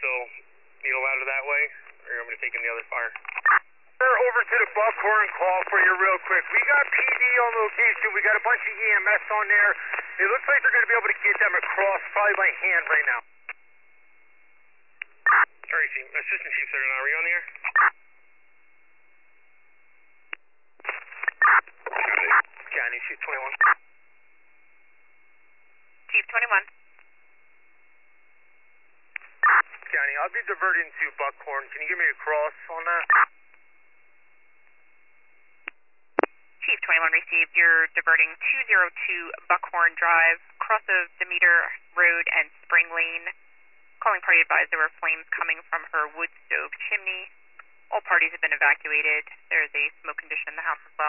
still need a ladder that way, or you want me to take in the other fire? We're over to the Buckhorn call for you real quick. We got PD on location. We got a bunch of EMS on there. It looks like they're going to be able to get them across probably by hand right now. Sorry, Assistant Chief 39, are you on the air? County, Chief 21. Chief 21. County, I'll be diverting to Buckhorn. Can you give me a cross on that? Chief 21 received. You're diverting 202 Buckhorn Drive, cross of Demeter Road and Spring Lane. Calling party advised there were flames coming from her wood stove chimney. All parties have been evacuated. There is a smoke condition in the house as well.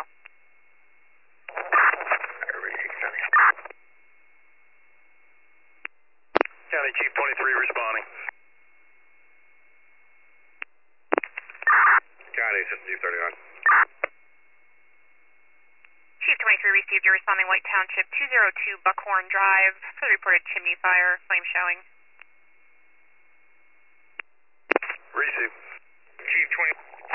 County Chief 23 responding. County Assistant Chief 39. Chief 23 received. You're responding White Township 202 Buckhorn Drive for the reported chimney fire, flame showing. Receive. Chief 20.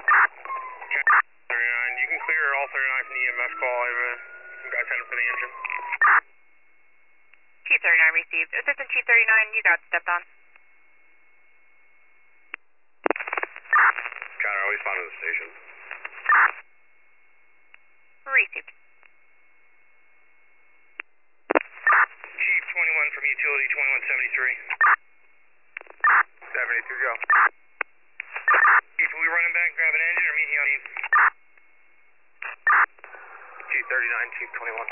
39, you can clear all 39 from the EMS call. I have some guys heading for the engine. Chief 39 received. Assistant Chief 39, you got stepped on. County, I'll respond to the station. Received. Chief 21 from Utility 2173. 72, go. Chief, are we running back, grab an engine, or meet you on the... Chief 39, Chief 21.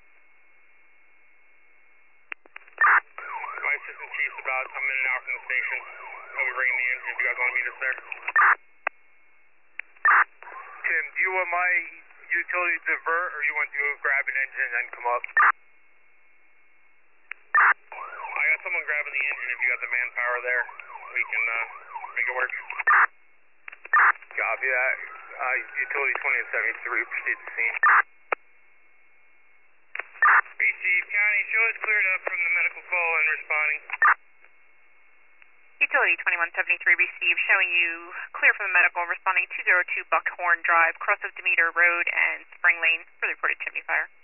My Assistant Chief's about a minute out from the station. I'll be bringing the engine if you guys want to meet us there. Tim, do you want my utility to divert, or you want to grab an engine and then come up? I got someone grabbing the engine. If you got the manpower there, we can make it work. Copy that. Utility 2073, proceed to scene. Receive. County, show is cleared up from the medical call and responding. Utility 2173 received, showing you clear from the medical, responding 202 Buckhorn Drive, cross of Demeter Road and Spring Lane for the reported chimney fire.